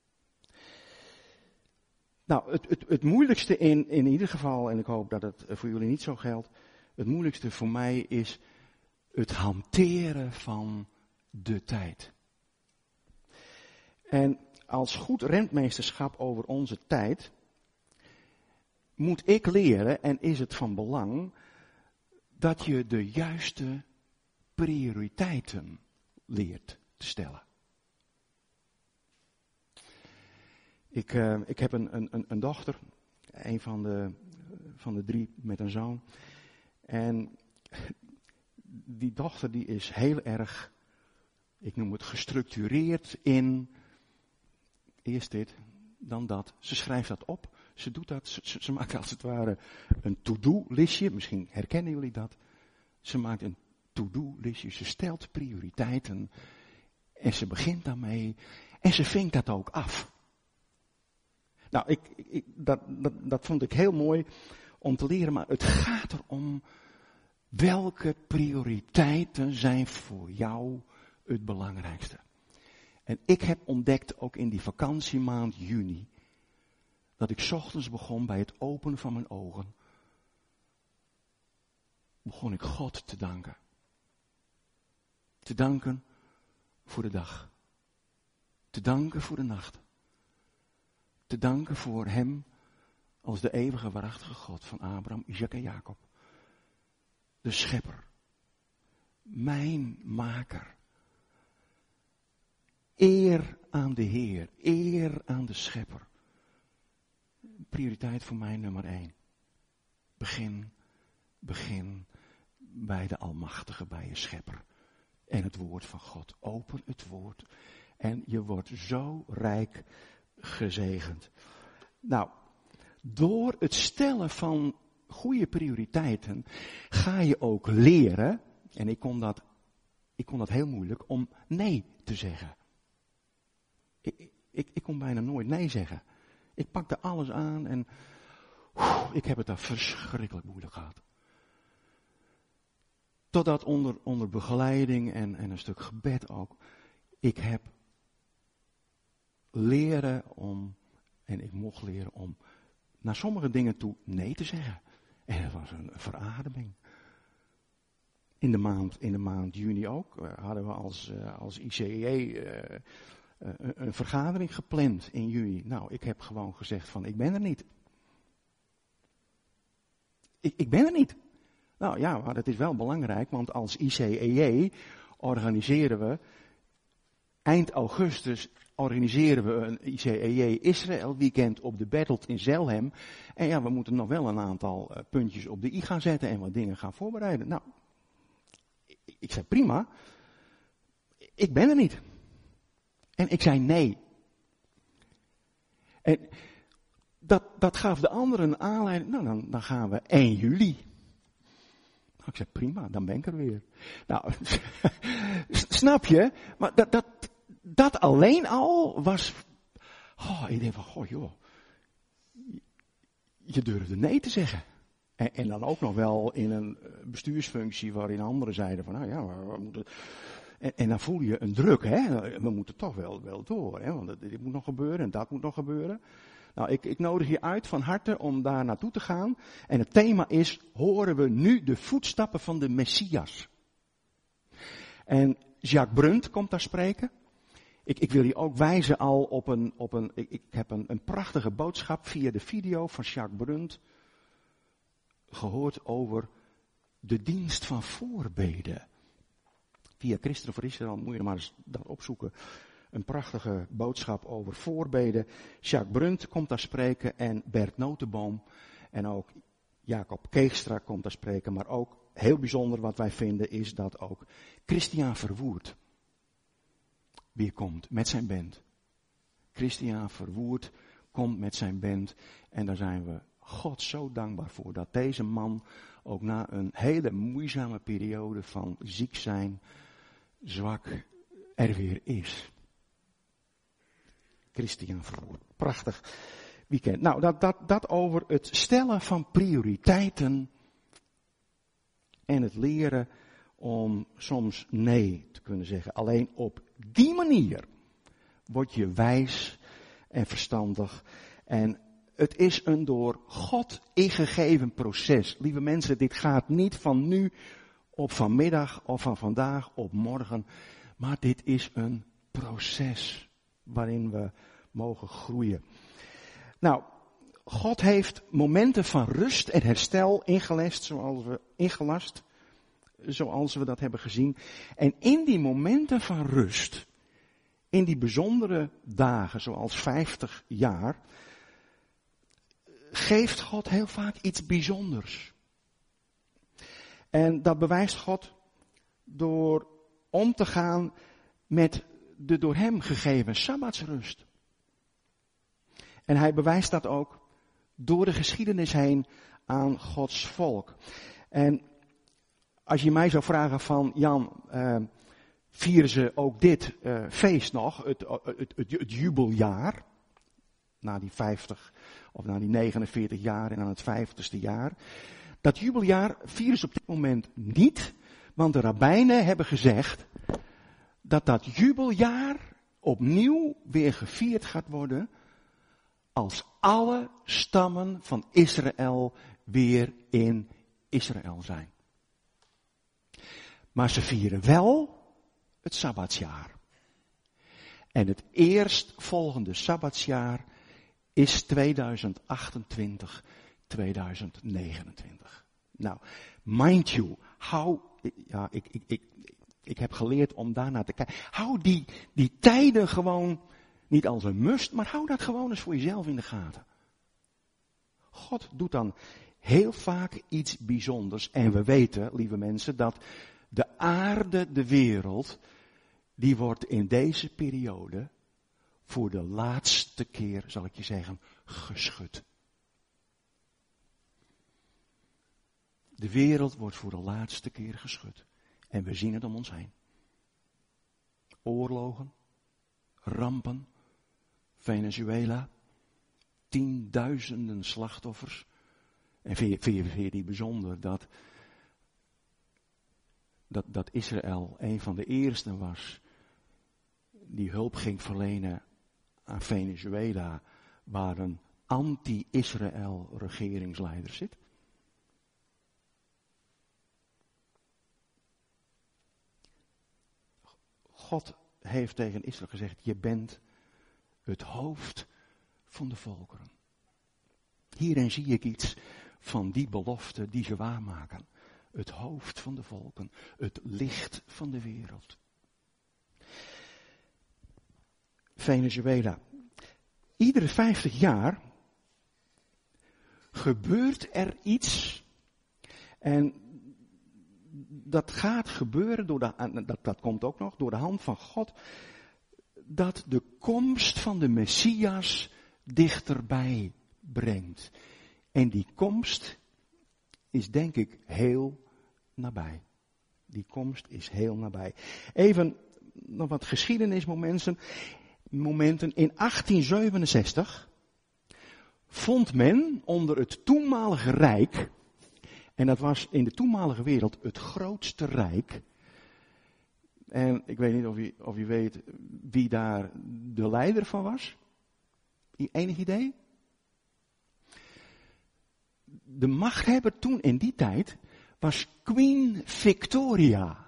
Nou, het, het, het moeilijkste in, in ieder geval, en ik hoop dat het voor jullie niet zo geldt, het moeilijkste voor mij is het hanteren van de tijd. En als goed rentmeesterschap over onze tijd moet ik leren, en is het van belang, dat je de juiste prioriteiten leert te stellen. Ik, uh, ik heb een, een, een dochter, een van de, van de drie met een zoon. En die dochter die is heel erg, ik noem het gestructureerd in, eerst dit, dan dat. Ze schrijft dat op, ze doet dat, ze, ze maakt als het ware een to-do-listje, misschien herkennen jullie dat. Ze maakt een to-do-listje, ze stelt prioriteiten en ze begint daarmee en ze vinkt dat ook af. Nou, ik, ik, dat, dat, dat vond ik heel mooi om te leren, maar het gaat erom welke prioriteiten zijn voor jou het belangrijkste. En ik heb ontdekt, ook in die vakantiemaand juni, dat ik 's ochtends begon bij het openen van mijn ogen, begon ik God te danken. Te danken voor de dag. Te danken voor de nacht. Te danken voor hem als de eeuwige waarachtige God van Abraham, Isaac en Jacob. De schepper. Mijn maker. Eer aan de Heer. Eer aan de schepper. Prioriteit voor mij nummer één. Begin, begin bij de Almachtige, bij je schepper. En het woord van God. Open het woord. En je wordt zo rijk gezegend. Nou, door het stellen van goede prioriteiten ga je ook leren, en ik kon dat, ik kon dat heel moeilijk, om nee te zeggen. Ik, ik, ik kon bijna nooit nee zeggen. Ik pakte alles aan en oef, ik heb het daar verschrikkelijk moeilijk gehad. Totdat onder, onder begeleiding en, en een stuk gebed ook, ik heb leren om, en ik mocht leren om naar sommige dingen toe nee te zeggen. En dat was een verademing. In de maand, in de maand juni ook uh, hadden we als, uh, als I C E uh, uh, een, een vergadering gepland in juni. Nou, ik heb gewoon gezegd van ik ben er niet. Ik, ik ben er niet. Nou ja, maar dat is wel belangrijk, want als I C E J organiseren we eind augustus organiseren we een I C E J Israël weekend op de Battle in Zelhem. En ja, we moeten nog wel een aantal uh, puntjes op de i gaan zetten en wat dingen gaan voorbereiden. Nou, ik, ik zei prima. Ik ben er niet. En ik zei nee. En dat, dat gaf de anderen een aanleiding. Nou, dan, dan gaan we één juli. Nou, ik zei prima, dan ben ik er weer. Nou, snap je? Maar dat, dat, dat alleen al was. Oh, ik denk van, goh joh. Je durfde nee te zeggen. En, en dan ook nog wel in een bestuursfunctie waarin anderen zeiden van, nou ja, we moeten. En, en dan voel je een druk, hè. We moeten toch wel, wel door, hè. Want dit moet nog gebeuren en dat moet nog gebeuren. Nou, ik, ik nodig je uit van harte om daar naartoe te gaan. En het thema is, horen we nu de voetstappen van de Messias? En Jacques Brunt komt daar spreken. Ik, ik wil je ook wijzen al op een, op een ik, ik heb een, een prachtige boodschap via de video van Jacques Brunt gehoord over de dienst van voorbeden. Via Christen voor Israël moet je maar eens dat opzoeken. Een prachtige boodschap over voorbeden. Jacques Brunt komt daar spreken en Bert Notenboom en ook Jacob Keegstra komt daar spreken. Maar ook heel bijzonder wat wij vinden is dat ook Christian Verwoerd weer komt met zijn band. Christian Verwoerd komt met zijn band en daar zijn we God zo dankbaar voor dat deze man ook na een hele moeizame periode van ziek zijn, zwak, er weer is. Christian Verwoerd. Prachtig weekend. Nou, dat, dat, dat over het stellen van prioriteiten en het leren om soms nee te kunnen zeggen. Alleen op die manier word je wijs en verstandig. En het is een door God ingegeven proces. Lieve mensen, dit gaat niet van nu op vanmiddag of van vandaag op morgen. Maar dit is een proces waarin we mogen groeien. Nou, God heeft momenten van rust en herstel ingelast zoals we, ingelast, zoals we dat hebben gezien. En in die momenten van rust, in die bijzondere dagen zoals vijftig jaar, geeft God heel vaak iets bijzonders. En dat bewijst God door om te gaan met de door hem gegeven sabbatsrust. En hij bewijst dat ook door de geschiedenis heen aan Gods volk. En als je mij zou vragen van, Jan, uh, vieren ze ook dit uh, feest nog, het, het, het, het jubeljaar, na die vijftig of na die negenenveertig jaar en aan het vijftigste jaar. Dat jubeljaar vieren ze op dit moment niet, want de rabbijnen hebben gezegd dat dat jubeljaar opnieuw weer gevierd gaat worden als alle stammen van Israël weer in Israël zijn. Maar ze vieren wel het Sabbatsjaar. En het eerstvolgende Sabbatsjaar is tweeduizend achtentwintig, tweeduizend negenentwintig. Nou, mind you, hou, ja, ik, ik, ik, ik heb geleerd om daarnaar te kijken. Hou die, die tijden gewoon niet als een must, maar hou dat gewoon eens voor jezelf in de gaten. God doet dan heel vaak iets bijzonders. En we weten, lieve mensen, dat de aarde, de wereld, die wordt in deze periode voor de laatste keer, zal ik je zeggen, geschud. De wereld wordt voor de laatste keer geschud. En we zien het om ons heen. Oorlogen, rampen, Venezuela, tienduizenden slachtoffers. En vind je, vind je, vind je die bijzonder dat, dat, dat Israël een van de eersten was die hulp ging verlenen aan Venezuela, waar een anti-Israël regeringsleider zit? God heeft tegen Israël gezegd, je bent het hoofd van de volkeren. Hierin zie ik iets van die belofte die ze waarmaken. Het hoofd van de volken, het licht van de wereld. Venezuela. Iedere vijftig jaar gebeurt er iets. En dat gaat gebeuren, door de, dat, dat komt ook nog, door de hand van God. Dat de komst van de Messias dichterbij brengt. En die komst is denk ik heel nabij. Die komst is heel nabij. Even nog wat geschiedenismomenten. Momenten. In achttien zevenenzestig vond men onder het toenmalige rijk, en dat was in de toenmalige wereld het grootste rijk. En ik weet niet of u, of u weet wie daar de leider van was. Enig idee? De machthebber toen in die tijd was Queen Victoria.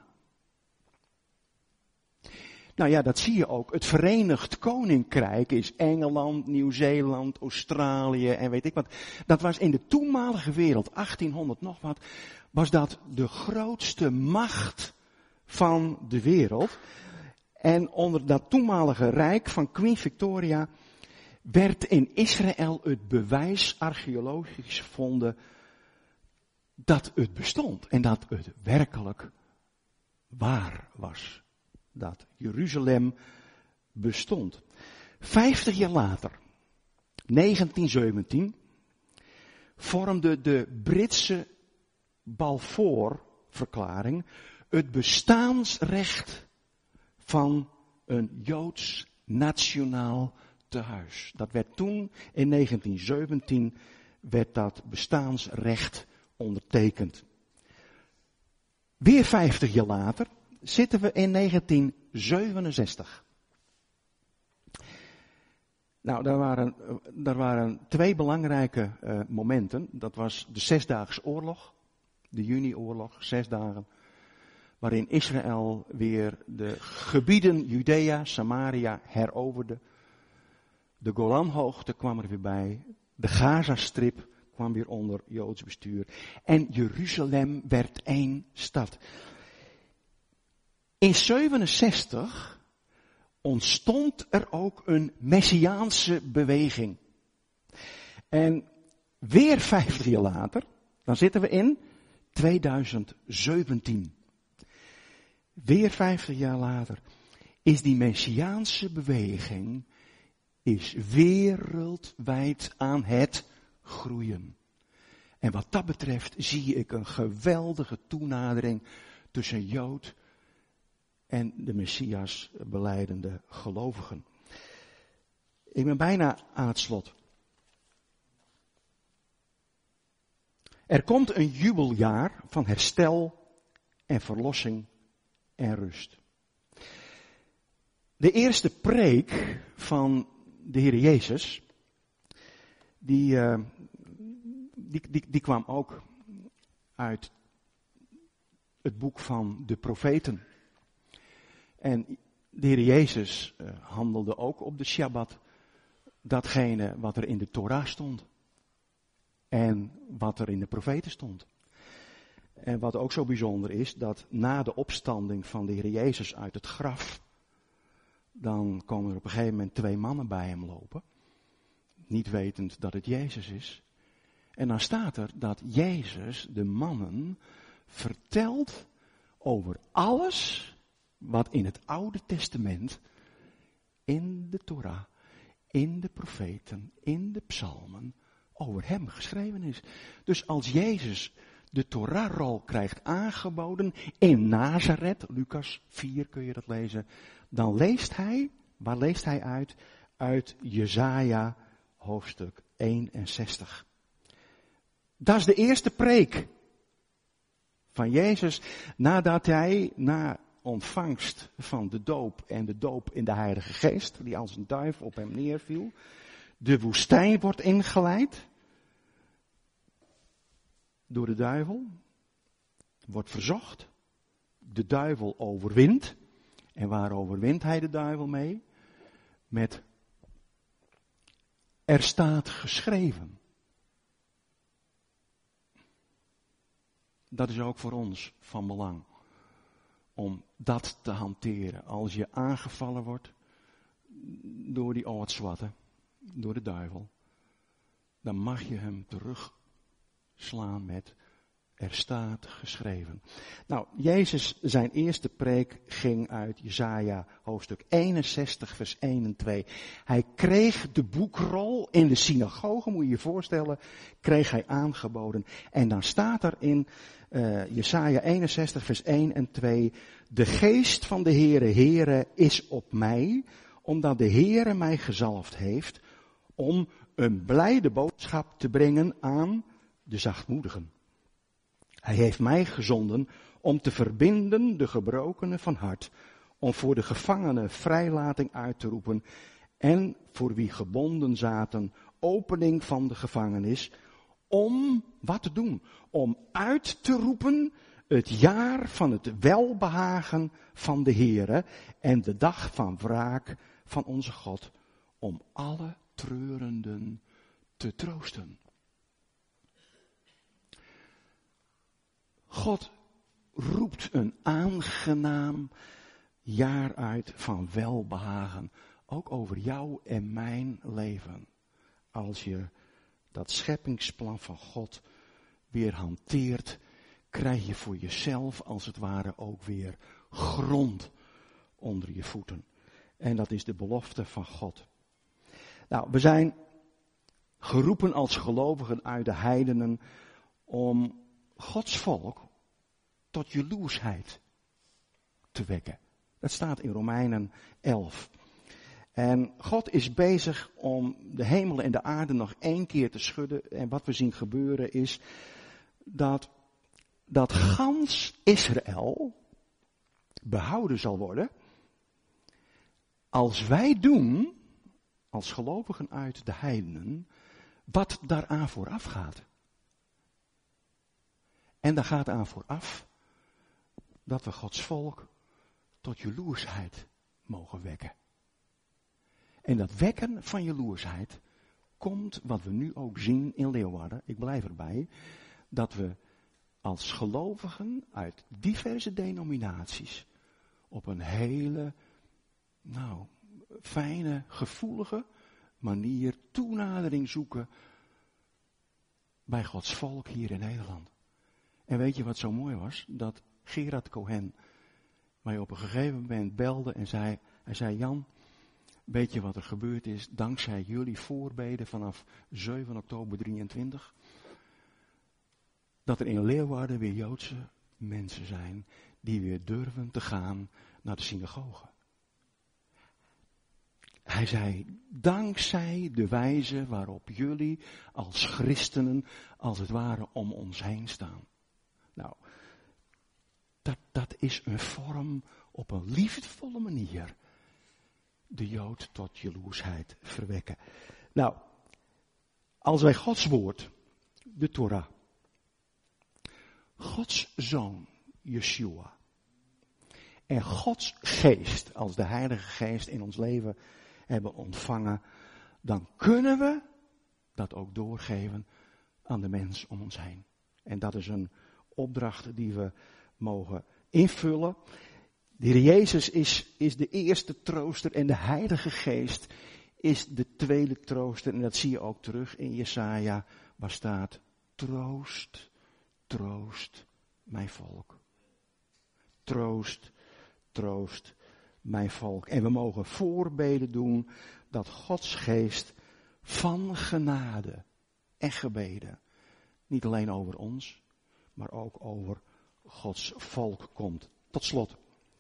Nou ja, dat zie je ook. Het Verenigd Koninkrijk is Engeland, Nieuw-Zeeland, Australië en weet ik wat. Dat was in de toenmalige wereld, achttienhonderd nog wat, was dat de grootste macht van de wereld. En onder dat toenmalige rijk van Queen Victoria werd in Israël het bewijs archeologisch gevonden dat het bestond en dat het werkelijk waar was. Dat Jeruzalem bestond. Vijftig jaar later, negentien zeventien, vormde de Britse Balfour-verklaring het bestaansrecht van een Joods nationaal tehuis. Dat werd toen, in negentien zeventien, werd dat bestaansrecht ondertekend. Weer vijftig jaar later zitten we in negentien zevenenzestig. Nou, daar waren, daar waren twee belangrijke uh, momenten. Dat was de Zesdaagse Oorlog, de Junieoorlog, zes dagen. Waarin Israël weer de gebieden Judea, Samaria heroverde. De Golanhoogte kwam er weer bij. De Gazastrip kwam weer onder Joods bestuur. En Jeruzalem werd één stad. In zevenenzestig ontstond er ook een Messiaanse beweging. En weer vijftig jaar later, dan zitten we in tweeduizend zeventien. Weer vijftig jaar later is die Messiaanse beweging is wereldwijd aan het groeien. En wat dat betreft zie ik een geweldige toenadering tussen Jood en de Messias belijdende gelovigen. Ik ben bijna aan het slot. Er komt een jubeljaar van herstel en verlossing en rust. De eerste preek van de Heer Jezus, die, uh, die, die, die kwam ook uit het boek van de profeten. En de Heer Jezus uh, handelde ook op de Shabbat datgene wat er in de Torah stond. En wat er in de profeten stond. En wat ook zo bijzonder is, dat na de opstanding van de Heer Jezus uit het graf, dan komen er op een gegeven moment twee mannen bij hem lopen. Niet wetend dat het Jezus is. En dan staat er dat Jezus de mannen vertelt over alles wat in het Oude Testament, in de Torah, in de profeten, in de psalmen, over hem geschreven is. Dus als Jezus de Torahrol krijgt aangeboden in Nazareth, Lucas vier kun je dat lezen, dan leest hij, waar leest hij uit? Uit Jesaja hoofdstuk eenenzestig. Dat is de eerste preek van Jezus nadat hij na ontvangst van de doop en de doop in de Heilige Geest, die als een duif op hem neerviel, de woestijn wordt ingeleid door de duivel, wordt verzocht, de duivel overwint. En waar overwint hij de duivel mee? Met, er staat geschreven. Dat is ook voor ons van belang. Om dat te hanteren. Als je aangevallen wordt door die oortswatten, door de duivel, dan mag je hem terugslaan met, er staat geschreven. Nou, Jezus, zijn eerste preek ging uit Jesaja hoofdstuk eenenzestig vers één en twee. Hij kreeg de boekrol in de synagoge, moet je je voorstellen, kreeg hij aangeboden. En dan staat er in uh, Jesaja eenenzestig vers één en twee, de geest van de Heere, Heere is op mij, omdat de Heere mij gezalfd heeft om een blijde boodschap te brengen aan de zachtmoedigen. Hij heeft mij gezonden om te verbinden de gebrokenen van hart, om voor de gevangenen vrijlating uit te roepen en voor wie gebonden zaten opening van de gevangenis, om wat te doen? Om uit te roepen het jaar van het welbehagen van de Heere en de dag van wraak van onze God, om alle treurenden te troosten. God roept een aangenaam jaar uit van welbehagen. Ook over jou en mijn leven. Als je dat scheppingsplan van God weer hanteert, krijg je voor jezelf als het ware ook weer grond onder je voeten. En dat is de belofte van God. Nou, we zijn geroepen als gelovigen uit de heidenen om Gods volk tot jaloersheid te wekken. Dat staat in Romeinen elf. En God is bezig om de hemel en de aarde nog één keer te schudden. En wat we zien gebeuren is dat dat gans Israël behouden zal worden als wij doen, als gelovigen uit de heidenen, wat daaraan vooraf gaat. En daar gaat aan vooraf dat we Gods volk tot jaloersheid mogen wekken. En dat wekken van jaloersheid komt, wat we nu ook zien in Leeuwarden, ik blijf erbij, dat we als gelovigen uit diverse denominaties op een hele, nou, fijne, gevoelige manier toenadering zoeken bij Gods volk hier in Nederland. En weet je wat zo mooi was? Dat Gerard Cohen mij op een gegeven moment belde en zei, hij zei, Jan, weet je wat er gebeurd is dankzij jullie voorbeden vanaf zeven oktober drieëntwintig? Dat er in Leeuwarden weer Joodse mensen zijn die weer durven te gaan naar de synagoge. Hij zei, dankzij de wijze waarop jullie als christenen als het ware om ons heen staan. Nou, dat, dat is een vorm op een liefdevolle manier de Jood tot jaloersheid verwekken. Nou, als wij Gods woord, de Torah, Gods zoon, Yeshua, en Gods geest, als de Heilige Geest in ons leven hebben ontvangen, dan kunnen we dat ook doorgeven aan de mens om ons heen. En dat is een opdracht die we mogen invullen. De Heer Jezus is, is de eerste trooster en de Heilige Geest is de tweede trooster. En dat zie je ook terug in Jesaja, waar staat, troost, troost mijn volk. Troost, troost mijn volk. En we mogen voorbeden doen dat Gods geest van genade en gebeden niet alleen over ons, maar ook over Gods volk komt. Tot slot.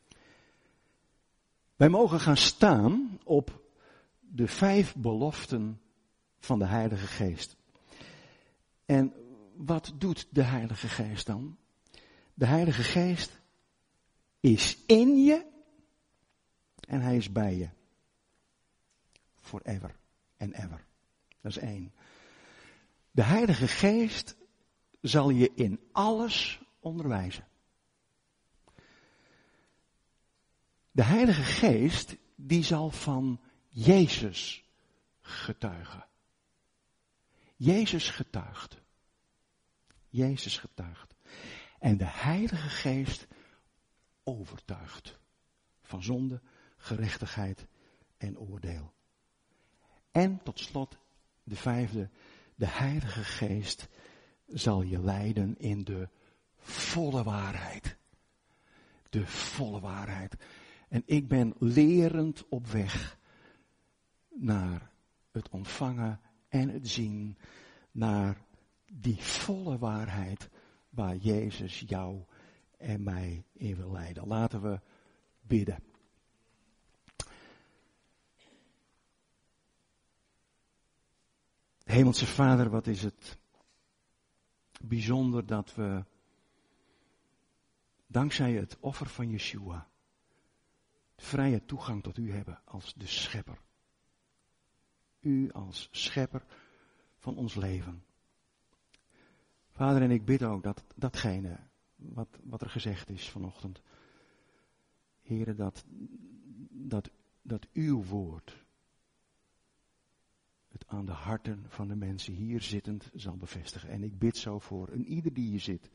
Wij mogen gaan staan op de vijf beloften van de Heilige Geest. En wat doet de Heilige Geest dan? De Heilige Geest is in je en hij is bij je. Forever and ever. Dat is één. De Heilige Geest zal je in alles onderwijzen. De Heilige Geest, die zal van Jezus getuigen. Jezus getuigt. Jezus getuigt. En de Heilige Geest overtuigt van zonde, gerechtigheid en oordeel. En tot slot de vijfde, de Heilige Geest zal je leiden in de volle waarheid. De volle waarheid. En ik ben lerend op weg naar het ontvangen en het zien, naar die volle waarheid waar Jezus jou en mij in wil leiden. Laten we bidden. Hemelse Vader, wat is het bijzonder dat we dankzij het offer van Yeshua vrije toegang tot u hebben als de schepper. U als schepper van ons leven. Vader, en ik bid ook dat datgene wat, wat er gezegd is vanochtend, Heere, dat, dat, dat uw woord het aan de harten van de mensen hier zittend zal bevestigen. En ik bid zo voor een ieder die hier zit,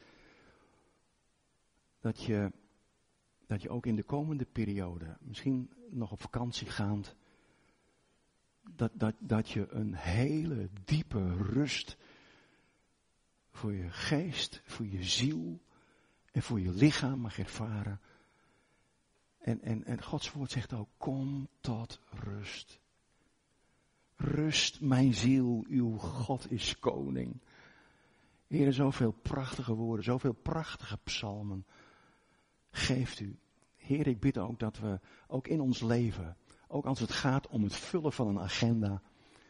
dat je, dat je ook in de komende periode, misschien nog op vakantie gaand, dat, dat, dat je een hele diepe rust voor je geest, voor je ziel en voor je lichaam mag ervaren. En, en, en Gods woord zegt ook, kom tot rust. Rust mijn ziel, uw God is koning. Heer, zoveel prachtige woorden, zoveel prachtige psalmen geeft u. Heer, ik bid ook dat we ook in ons leven, ook als het gaat om het vullen van een agenda,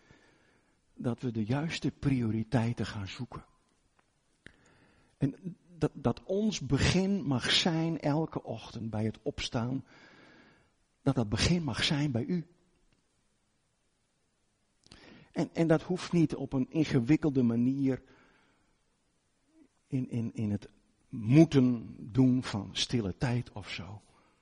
dat we de juiste prioriteiten gaan zoeken. En dat, dat ons begin mag zijn elke ochtend bij het opstaan. Dat dat begin mag zijn bij u. En, en dat hoeft niet op een ingewikkelde manier in, in, in het moeten doen van stille tijd of zo.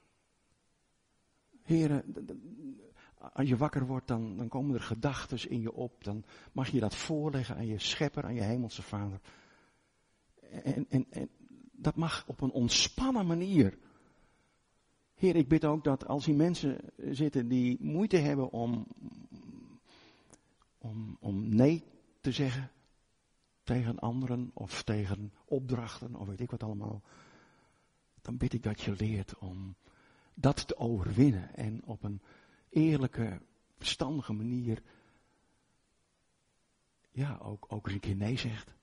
Heren, als je wakker wordt, dan, dan komen er gedachten in je op. Dan mag je dat voorleggen aan je schepper, aan je hemelse vader. En, en, en dat mag op een ontspannen manier. Heer, ik bid ook dat als die mensen zitten die moeite hebben om, om, om nee te zeggen tegen anderen of tegen opdrachten of weet ik wat allemaal. Dan bid ik dat je leert om dat te overwinnen en op een eerlijke, verstandige manier, ja, ook, ook eens een keer nee zegt.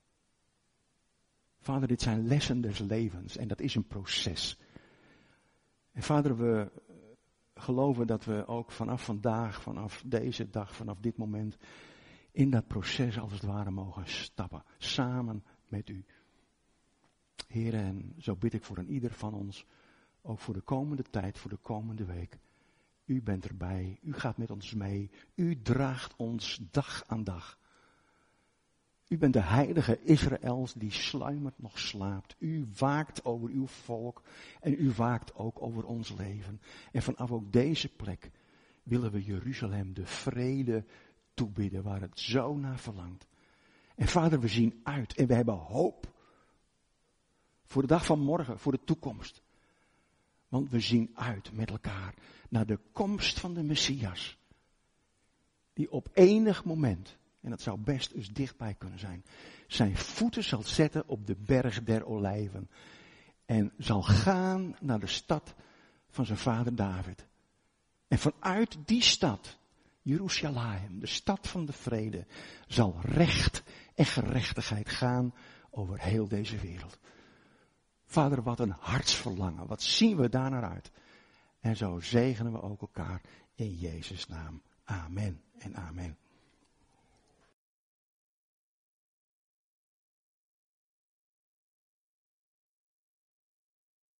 Vader, dit zijn lessen des levens en dat is een proces. En Vader, we geloven dat we ook vanaf vandaag, vanaf deze dag, vanaf dit moment, in dat proces als het ware mogen stappen. Samen met u. Heer, en zo bid ik voor een ieder van ons, ook voor de komende tijd, voor de komende week. U bent erbij, u gaat met ons mee, u draagt ons dag aan dag. U bent de heilige Israëls die sluimert nog slaapt. U waakt over uw volk en u waakt ook over ons leven. En vanaf ook deze plek willen we Jeruzalem de vrede toebidden waar het zo naar verlangt. En Vader, we zien uit en we hebben hoop voor de dag van morgen, voor de toekomst. Want we zien uit met elkaar naar de komst van de Messias. Die op enig moment, en dat zou best eens dichtbij kunnen zijn, zijn voeten zal zetten op de berg der olijven. En zal gaan naar de stad van zijn vader David. En vanuit die stad, Jeruzalem, de stad van de vrede, zal recht en gerechtigheid gaan over heel deze wereld. Vader, wat een hartsverlangen. Wat zien we daar naar uit. En zo zegenen we ook elkaar in Jezus' naam. Amen en amen.